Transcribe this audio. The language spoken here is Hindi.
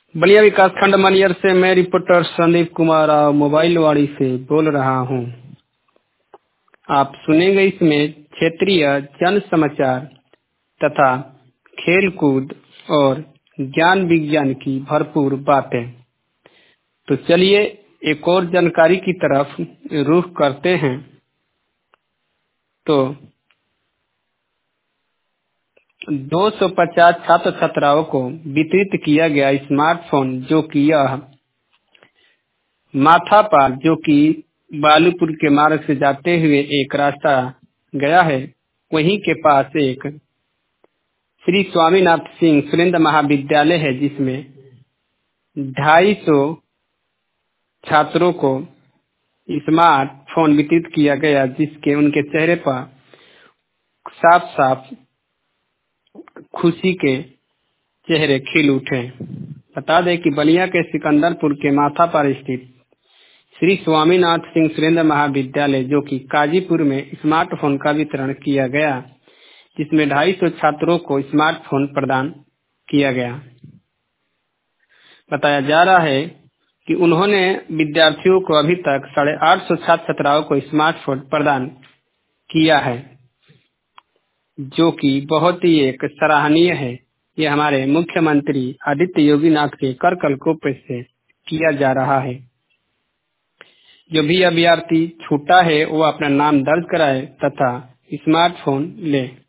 बलिया विकासखंड मनियर से मैं रिपोर्टर संदीप कुमार राव मोबाइल वाड़ी से बोल रहा हूं। आप सुनेंगे इसमें क्षेत्रीय जन समाचार तथा खेल कूद और ज्ञान विज्ञान की भरपूर बातें। तो चलिए एक और जानकारी की तरफ रुख करते हैं। तो 250 छात्र छात्राओं को वितरित किया गया स्मार्टफोन, जो कि यह माथापाल जो कि बालूपुर के मार्ग से जाते हुए एक रास्ता गया है, वहीं के पास एक श्री स्वामीनाथ सिंह सुरेंद्र महाविद्यालय है, जिसमें 250 छात्रों को स्मार्टफोन वितरित किया गया, जिसके उनके चेहरे पर साफ साफ खुशी के चेहरे खिल उठे। बता दें कि बलिया के सिकंदरपुर के माथापाल स्थित श्री स्वामीनाथ सिंह सुरेंद्र महाविद्यालय, जो कि काजीपुर में स्मार्टफोन का वितरण किया गया, जिसमें 250 छात्रों को स्मार्टफोन प्रदान किया गया। बताया जा रहा है कि उन्होंने विद्यार्थियों को अभी तक 850 छात्र छात्राओं को स्मार्टफोन प्रदान किया है, जो कि बहुत ही एक सराहनीय है। ये हमारे मुख्यमंत्री आदित्य योगी नाथ के कर कल्पों से किया जा रहा है। जो भी अभ्यर्थी छूटा है वो अपना नाम दर्ज कराए तथा स्मार्टफोन ले।